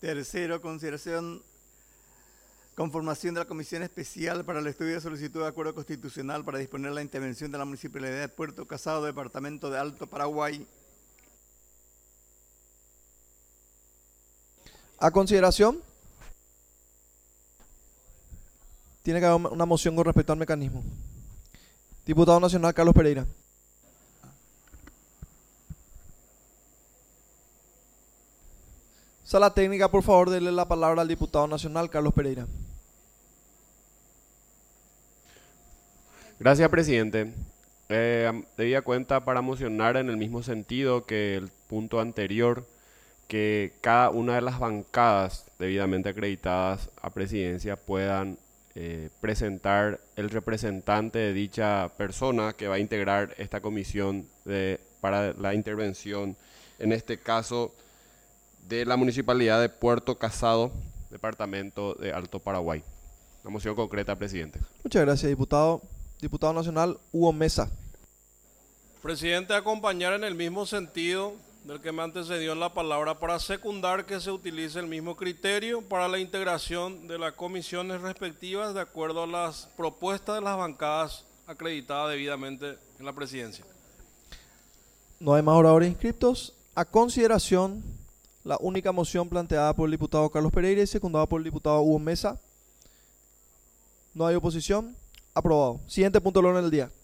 Tercero, conformación de la Comisión Especial para el Estudio de Solicitud de Acuerdo Constitucional para disponer la intervención de la Municipalidad de Puerto Casado, Departamento de Alto Paraguay. A consideración, tiene que haber una moción con respecto al mecanismo. Diputado Nacional Carlos Pereira. Sala técnica, por favor, denle la palabra al diputado nacional Carlos Pereira. Gracias, presidente. Debía cuenta para mocionar en el mismo sentido que el punto anterior, que cada una de las bancadas debidamente acreditadas a presidencia puedan presentar el representante de dicha persona que va a integrar esta comisión para la intervención, en este caso de la Municipalidad de Puerto Casado, Departamento de Alto Paraguay. Una moción concreta, presidente. Muchas gracias, diputado. Diputado nacional Hugo Mesa. Presidente, acompañar en el mismo sentido del que me antecedió en la palabra para secundar que se utilice el mismo criterio para la integración de las comisiones respectivas de acuerdo a las propuestas de las bancadas acreditadas debidamente en la presidencia. No hay más oradores inscriptos. A consideración, la única moción planteada por el diputado Carlos Pereira y secundada por el diputado Hugo Mesa. No hay oposición. Aprobado. Siguiente punto del orden del día.